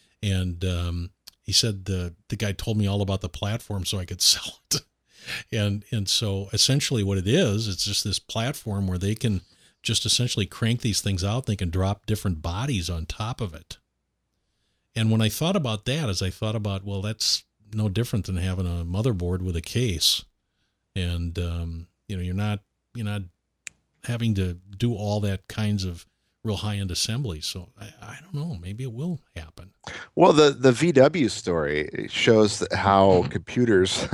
and um, he said the the guy told me all about the platform so I could sell it. And and so essentially what it is, it's just this platform where they can just essentially crank these things out. They can drop different bodies on top of it. And when I thought about that, as I thought about, well, that's no different than having a motherboard with a case. And, um, you know, you're not, you're not having to do all that kinds of real high-end assembly. So I, I don't know, maybe it will happen. Well, the, the V W story shows that how computers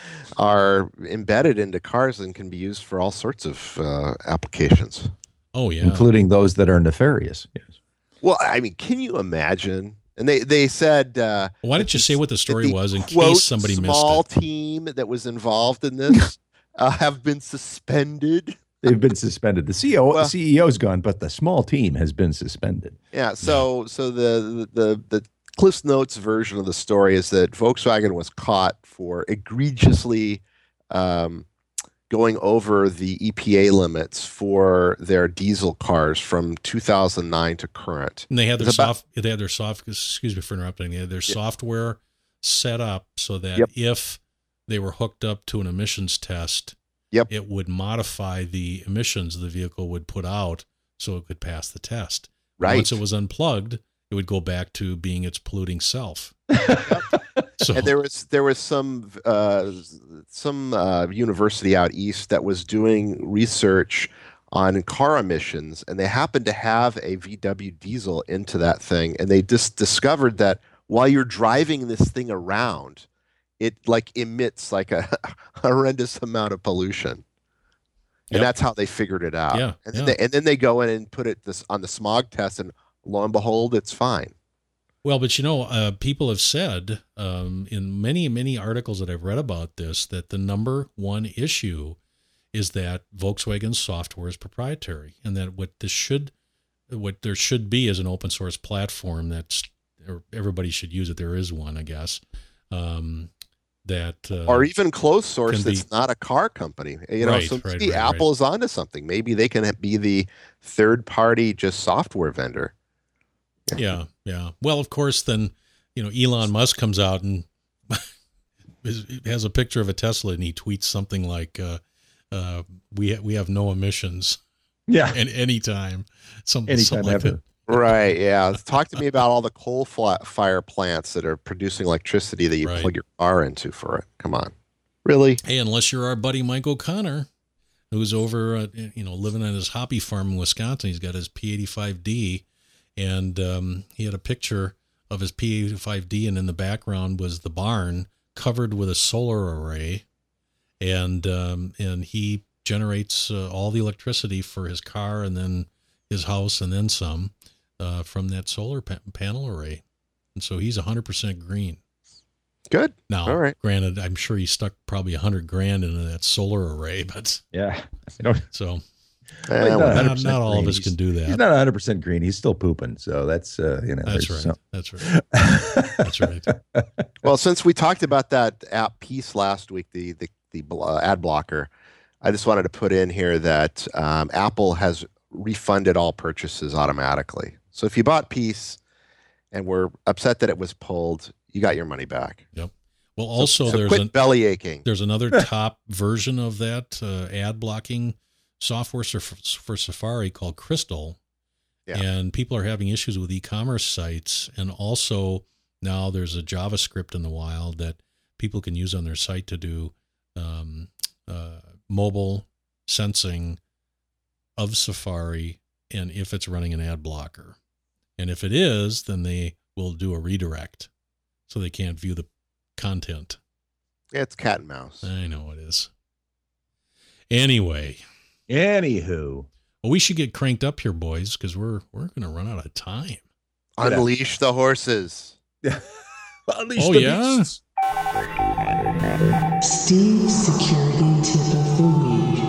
are embedded into cars and can be used for all sorts of uh, applications. Oh, yeah. Including those that are nefarious. Yes. Well, I mean, can you imagine? And they, they said... Uh, Why didn't you say what the story the, was in quote, case somebody missed small it? team that was involved in this uh, have been suspended. They've been suspended. The C E O, Well- C E O's gone, but the small team has been suspended. Yeah, so so the the the Cliff's Notes version of the story is that Volkswagen was caught for egregiously um, going over the E P A limits for their diesel cars from two thousand nine to current. And they had their It's about- soft, they had their soft, excuse me for interrupting, they had their software set up so that Yep. if they were hooked up to an emissions test, Yep. it would modify the emissions the vehicle would put out so it could pass the test. Right. Once it was unplugged, it would go back to being its polluting self. So And there was there was some uh, some uh, university out east that was doing research on car emissions, and they happened to have a V W diesel into that thing, and they just discovered that while you're driving this thing around, it like emits like a horrendous amount of pollution. And Yep. that's how they figured it out. Yeah, and, then yeah. they, and then they go in and put it this on the smog test, and lo and behold, it's fine. Well, but you know, uh, people have said um, in many, many articles that I've read about this that the number one issue is that Volkswagen's software is proprietary, and that what this should, what there should be is an open source platform that's, or everybody should use it. There is one, I guess. Um, that uh, Or even closed source can be- that's not a car company. You know, Right, so right, maybe right, Apple right. is onto something. Maybe they can be the third party just software vendor. Yeah, yeah. Well, of course, then, you know, Elon Musk comes out and is- has a picture of a Tesla, and he tweets something like, uh, uh, "We ha- we have no emissions Yeah. at any time." Something, Anytime something like ever. that. Right. Yeah. Talk to me about all the coal fla- fire plants that are producing electricity that you Right. plug your car into for it. Come on. Really? Hey, unless you're our buddy Mike O'Connor, who's over, uh, you know, living on his hobby farm in Wisconsin. He's got his P eighty-five D, and um, he had a picture of his P eighty-five D, and in the background was the barn covered with a solar array, and um, and he generates uh, all the electricity for his car and then his house and then some uh, from that solar pa- panel array, and so he's one hundred percent green. Good. Now, All right. granted, I'm sure he stuck probably a hundred grand into that solar array, but Yeah. I don't, so Eh, Well, well, not- not, not all of green. us can do he's that. not one hundred percent green. He's still pooping. So that's, uh, you know, That's there's right. some- That's right. That's right. well, since we talked about that app piece last week, the the, the bl- uh, ad blocker, I just wanted to put in here that um, Apple has refunded all purchases automatically. So if you bought Peace and were upset that it was pulled, you got your money back. Yep. Well, also so there's quit an, belly aching. there's another top version of that uh, ad blocking software for, for Safari called Crystal. Yeah. And people are having issues with e-commerce sites. And also now there's a JavaScript in the wild that people can use on their site to do um, uh, mobile sensing of Safari, and if it's running an ad blocker. And if it is, then they will do a redirect so they can't view the content. Yeah, it's cat and mouse. I know it is. Anyway, Anywho. well, we should get cranked up here, boys, because we're we're going to run out of time. Unleash the horses. Unleash Oh, the yeah? beasts. Steve's security tip of the week.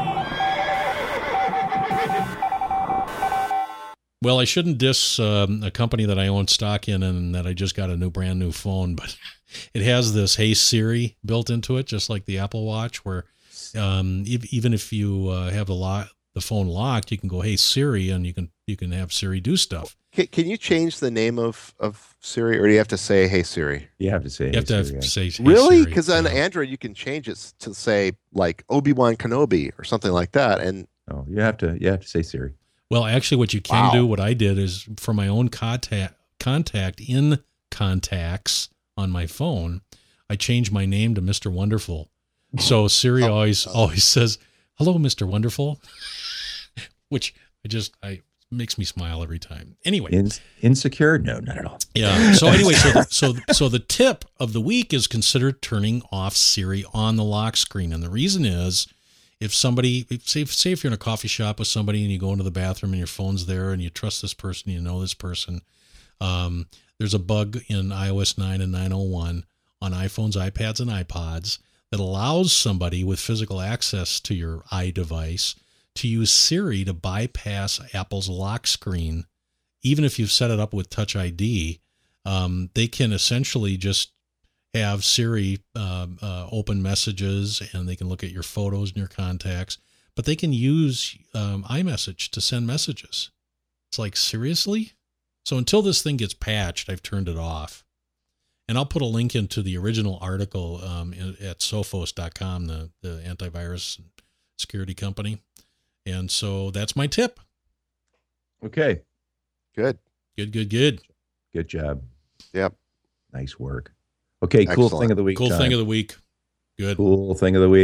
Well, I shouldn't diss um, a company that I own stock in and that I just got a new brand new phone, but it has this Hey Siri built into it, just like the Apple Watch, where um, if, even if you uh, have the lock, the phone locked, you can go Hey Siri, and you can you can have Siri do stuff. Can, can you change the name of, of Siri, or do you have to say, "Hey Siri"? You have to say. You have to hey, have, Siri, say Hey Really? Siri, Because on yeah. Android, you can change it to say like Obi-Wan Kenobi or something like that. And Oh, you have to. You have to say Siri. Well, actually, what you can Wow. do, what I did is for my own contact contact in contacts on my phone, I changed my name to Mister Wonderful. So Siri Oh, always oh. always says, "Hello, Mister Wonderful," which I just I makes me smile every time. Anyway, In, insecure? No, not at all. yeah. So anyway, so the, so so the tip of the week is consider turning off Siri on the lock screen, and the reason is, if somebody, if, say, say if you're in a coffee shop with somebody and you go into the bathroom and your phone's there and you trust this person, you know this person, um, there's a bug in i O S nine and nine oh one on iPhones, iPads, and iPods that allows somebody with physical access to your iDevice to use Siri to bypass Apple's lock screen. Even if you've set it up with Touch I D, um, they can essentially just have Siri um, uh, open messages, and they can look at your photos and your contacts, but they can use um, iMessage to send messages. It's like, seriously? So until this thing gets patched, I've turned it off. And I'll put a link into the original article um, in, at sophos dot com, the, the antivirus security company. And so that's my tip. Okay. good. Good, good, good. Good job. Yep. Nice work. Okay. Cool Excellent. thing of the week. Cool time. thing of the week. Good. Cool thing of the week.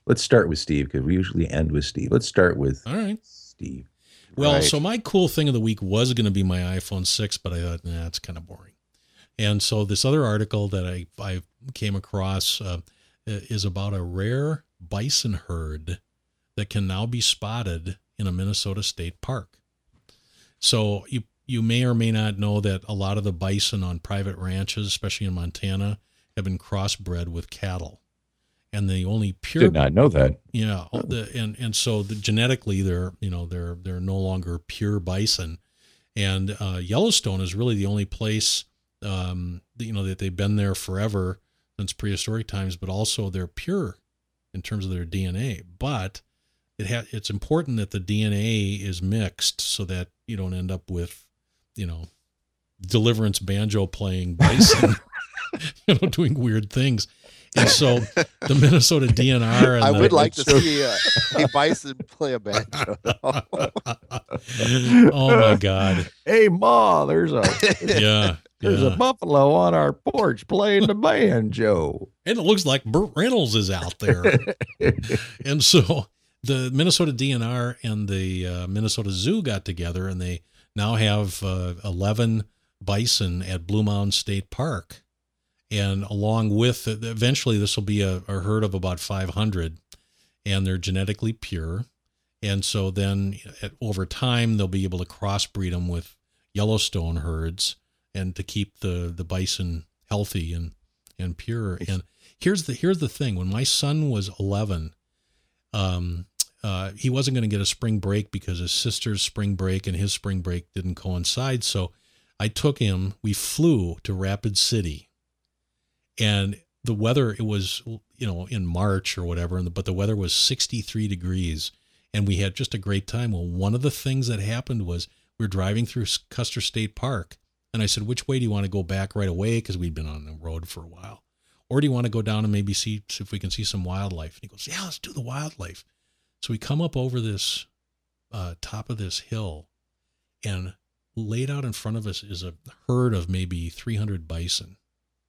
Let's start with Steve because we usually end with Steve. Let's start with All right. Steve. Well, Right. so my cool thing of the week was going to be my iPhone six, but I thought, nah, it's kind of boring. And so this other article that I, I came across uh, is about a rare bison herd that can now be spotted in a Minnesota state park. So you you may or may not know that a lot of the bison on private ranches, especially in Montana, have been crossbred with cattle. And the only pure Did not know that. yeah, all the, and and so the, genetically they're you know they're they're no longer pure bison, and uh, Yellowstone is really the only place um, that, you know that they've been there forever since prehistoric times, but also they're pure in terms of their D N A. But it ha- it's important that the D N A is mixed so that you don't end up with you know Deliverance banjo playing bison, you know doing weird things. And so the Minnesota D N R. And I the, would like to so- see a, a bison play a banjo. Oh my God! Hey, Ma, there's a Yeah, there's yeah. a buffalo on our porch playing the banjo. And it looks like Burt Reynolds is out there. And so the Minnesota D N R and the uh, Minnesota Zoo got together, and they now have uh, eleven bison at Blue Mound State Park. And along with, eventually this will be a, a herd of about five hundred, and they're genetically pure. And so then at, over time, they'll be able to crossbreed them with Yellowstone herds and to keep the, the bison healthy and, and pure. And here's the, here's the thing. When my son was eleven, um, uh, he wasn't going to get a spring break because his sister's spring break and his spring break didn't coincide. So I took him, we flew to Rapid City. And the weather, it was, you know, in March or whatever, and the, but the weather was sixty-three degrees, and we had just a great time. Well, one of the things that happened was we were driving through Custer State Park, and I said, which way do you want to go back right away? Because we'd been on the road for a while. Or do you want to go down and maybe see, see if we can see some wildlife? And he goes, yeah, let's do the wildlife. So we come up over this uh, top of this hill, and laid out in front of us is a herd of maybe three hundred bison.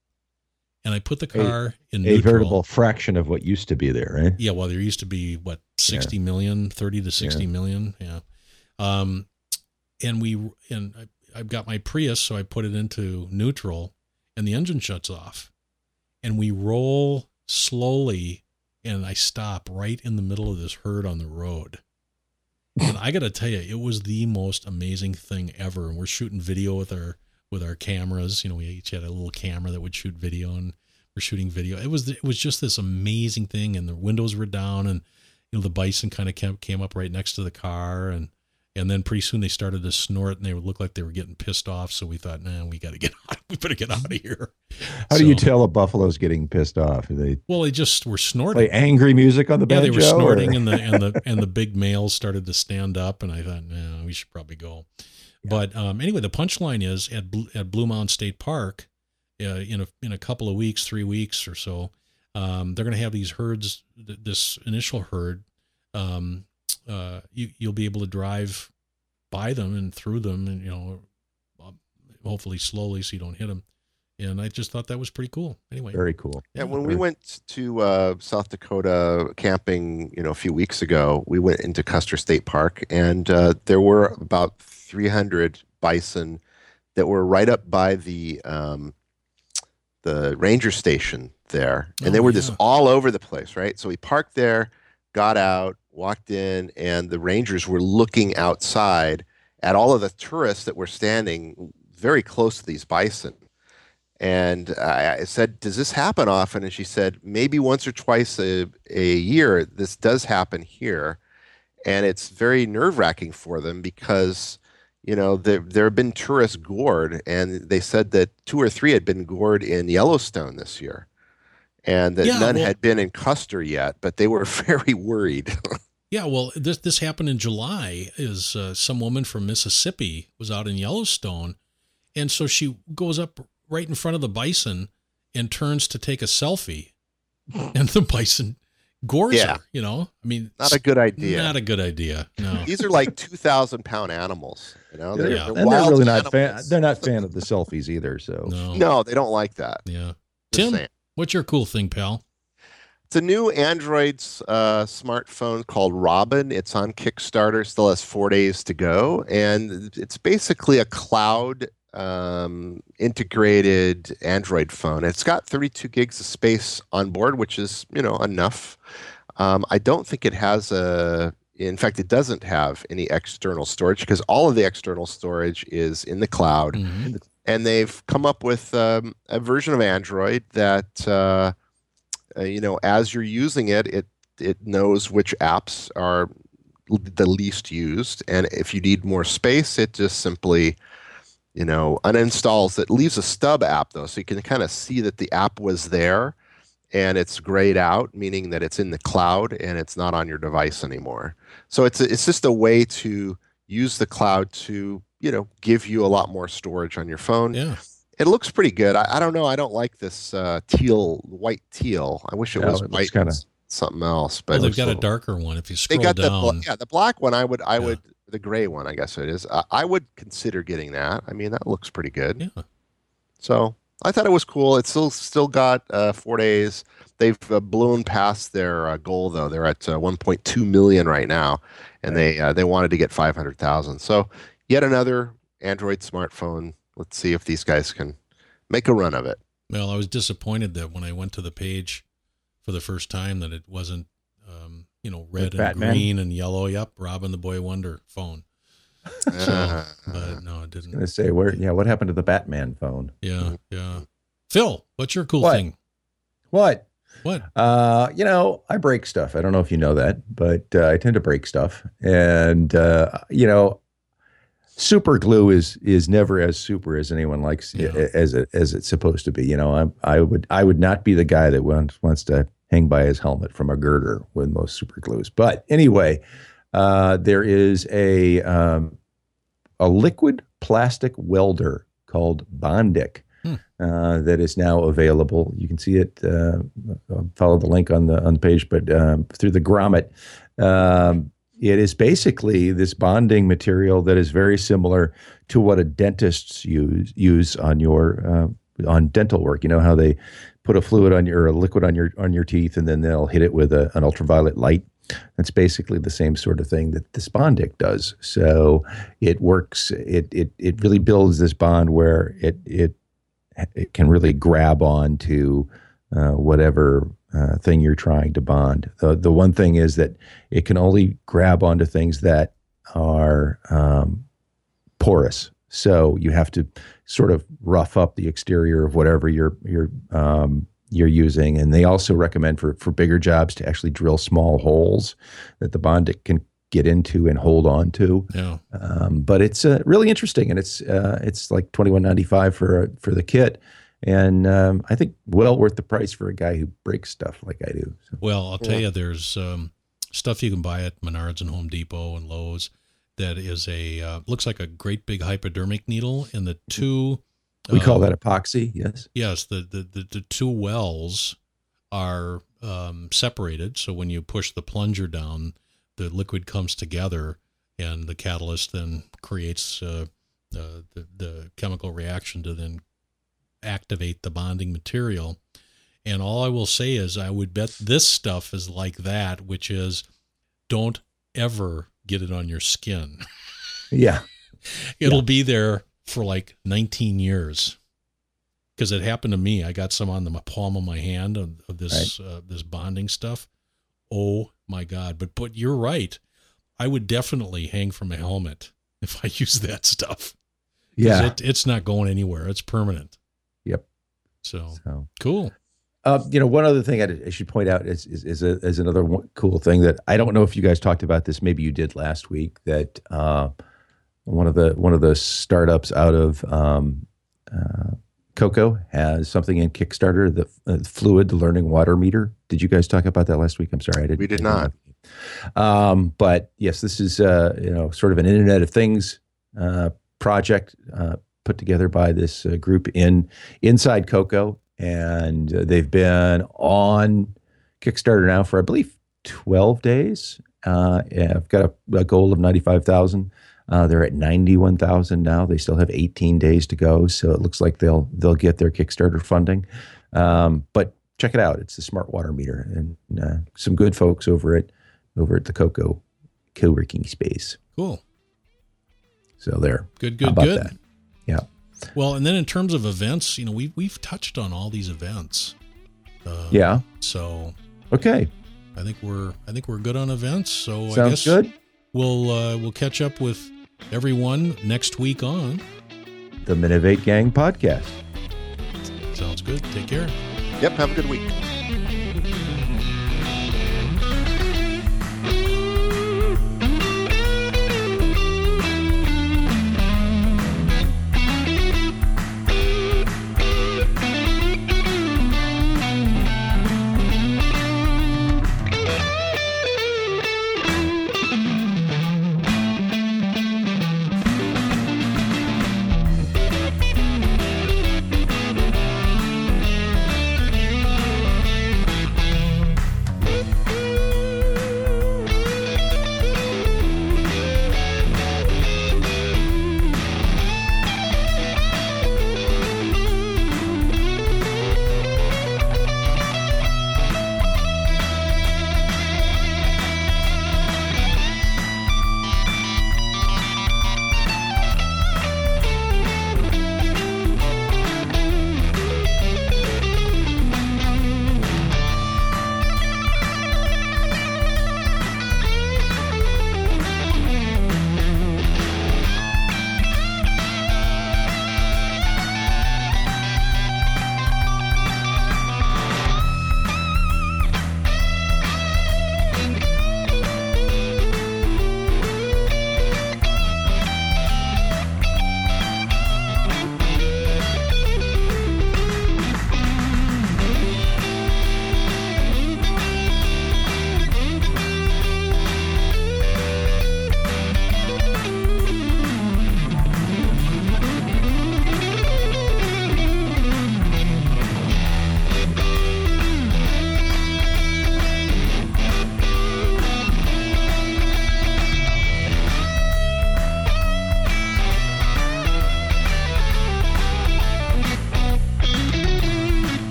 And I put the car in A neutral. veritable fraction of what used to be there, right? Yeah, well, there used to be, what, sixty Yeah. million, thirty to sixty Yeah. million. Yeah. Um, and we, and I, I've got my Prius, so I put it into neutral, and the engine shuts off. And we roll slowly, and I stop right in the middle of this herd on the road. And I got to tell you, it was the most amazing thing ever. And we're shooting video with our with our cameras. You know, we each had a little camera that would shoot video, and we're shooting video. It was it was just this amazing thing, and the windows were down, and you know the bison kind of came, came up right next to the car, and and then pretty soon they started to snort, and they would look like they were getting pissed off. So we thought, nah, we got to get out. We better get out of here. How do you So- tell a buffalo's getting pissed off? Do they Well, they just were snorting. play angry music on the Yeah, banjo? they were snorting, or- and the and the and the big males started to stand up, and I thought, no, we should probably go. But um, anyway, the punchline is at Blue, at Blue Mound State Park, uh, in a in a couple of weeks, three weeks or so, um, they're going to have these herds. th- This initial herd, um, uh, you you'll be able to drive by them and through them, and you know, um, hopefully slowly so you don't hit them. And I just thought that was pretty cool. Anyway, Very cool. And when we went to uh, South Dakota camping, you know, a few weeks ago, we went into Custer State Park, and uh, there were about three hundred bison that were right up by the um, the ranger station there, and they Oh, were just yeah. all over the place, right? So we parked there, got out, walked in, and the rangers were looking outside at all of the tourists that were standing very close to these bison. And I I said, does this happen often? And she said, maybe once or twice a, a year, this does happen here. And it's very nerve wracking for them because, you know, there, there have been tourists gored, and they said that two or three had been gored in Yellowstone this year, and that Yeah, none well- had been in Custer yet, but they were very worried. Yeah, well, this this happened in July. Is uh, some woman from Mississippi was out in Yellowstone, and so she goes up right in front of the bison and turns to take a selfie, and the bison gores Yeah. her. You know, I mean, Not a good idea. Not a good idea. No. These are like two thousand pound animals, you know, they're, They're- Yeah. they're and they're wild really not fan. animals. They're not fan of the selfies either. So No. No, they don't like that. Yeah. Just Tim, saying. what's your cool thing, pal? It's a new Android uh, smartphone called Robin. It's on Kickstarter, still has four days to go. And it's basically a cloud um, integrated Android phone. It's got thirty-two gigs of space on board, which is, you know, enough. Um, I don't think it has a, in fact, it doesn't have any external storage because all of the external storage is in the cloud. Mm-hmm. And they've come up with um, a version of Android that, uh, uh, you know, as you're using it, it it knows which apps are the least used. And if you need more space, it just simply, you know, uninstalls it. Leaves a stub app, though, so you can kind of see that the app was there and it's grayed out, meaning that it's in the cloud and it's not on your device anymore. So it's it's just a way to use the cloud to, you know, give you a lot more storage on your phone. Yeah. It looks pretty good. I, I don't know. I don't like this uh, teal, white teal. I wish it yeah, was it white, kinda, something else. But well, they've got a darker one. If you scroll they got down, the yeah, the black one. I would, I yeah. would, the gray one. I guess it is. I, I would consider getting that. I mean, that looks pretty good. Yeah. So I thought it was cool. It's still still got uh, four days. They've uh, blown past their uh, goal though. They're at uh, one point two million right now, and right. they uh, they wanted to get five hundred thousand. So yet another Android smartphone. Let's see if these guys can make a run of it. Well, I was disappointed that when I went to the page for the first time that it wasn't, um, you know, red and Batman. green and yellow. Yep, Robin the Boy Wonder phone. So, but no, it didn't. I was going to say, where? Yeah, what happened to the Batman phone? Yeah, yeah. Phil, what's your cool what? thing? What? What? Uh, you know, I break stuff. I don't know if you know that, but uh, I tend to break stuff, and uh, you know. Super glue is is never as super as anyone likes yeah. as it as it's supposed to be. You know, I I would I would not be the guy that wants wants to hang by his helmet from a girder with most super glues. But anyway, uh, there is a um, a liquid plastic welder called Bondic hmm. uh, that is now available. You can see it. Uh, follow the link on the on the page, but um, through the grommet. Um, It is basically this bonding material that is very similar to what a dentist use use on your uh, on dental work. You know how they put a fluid on your or a liquid on your on your teeth, and then they'll hit it with a, an ultraviolet light. That's basically the same sort of thing that this Bondic does. So it works. It it it really builds this bond where it it it can really grab on to uh, whatever. Uh, thing you're trying to bond. The the one thing is that it can only grab onto things that are um, porous. So you have to sort of rough up the exterior of whatever you're you're um, you're using. And they also recommend for for bigger jobs to actually drill small holes that the Bondic can get into and hold on to. Yeah. Um, but it's uh, really interesting, and it's uh, it's like twenty-one ninety-five for for the kit. And um, I think well worth the price for a guy who breaks stuff like I do. So. Well, I'll tell you, there's um, stuff you can buy at Menards and Home Depot and Lowe's that is a uh, looks like a great big hypodermic needle, and the two we uh, call that epoxy. Yes. Yes. The the the, the two wells are um, separated, so when you push the plunger down, the liquid comes together, and the catalyst then creates uh, uh, the the chemical reaction to then activate the bonding material. And all I will say is I would bet this stuff is like that, which is don't ever get it on your skin. Yeah. It'll yeah. be there for like nineteen years. Because it happened to me. I got some on the palm of my hand of, of this right. uh, this bonding stuff. Oh my God. But but you're right. I would definitely hang from a helmet if I use that stuff. Yeah. It, it's not going anywhere. It's permanent. Yep. So, so. cool. Uh, you know, one other thing I, I should point out is is is, a, is another one cool thing that I don't know if you guys talked about this. Maybe you did last week. That uh, one of the one of the startups out of um, uh, Cocoa has something in Kickstarter, the uh, fluid learning water meter. Did you guys talk about that last week? I'm sorry, I didn't. We did not. Um, but yes, this is uh, you know sort of an Internet of Things uh, project. Uh, put together by this uh, group in inside Cocoa, and uh, they've been on Kickstarter now for I believe twelve days. Uh, I've got a, a goal of ninety-five thousand. Uh, they're at ninety-one thousand now. They still have eighteen days to go, so it looks like they'll they'll get their Kickstarter funding. Um, but check it out. It's the smart water meter, and uh, some good folks over at over at the Coco co-working space. Cool. So there. Good, How good, about good. that? Yeah. Well, and then in terms of events, you know, we've we've touched on all these events. Uh, Yeah. So Okay. I think we're I think we're good on events. So I Sounds guess good. we'll uh, we'll catch up with everyone next week on. The Minovate Gang podcast. Sounds good. Take care. Yep. Have a good week.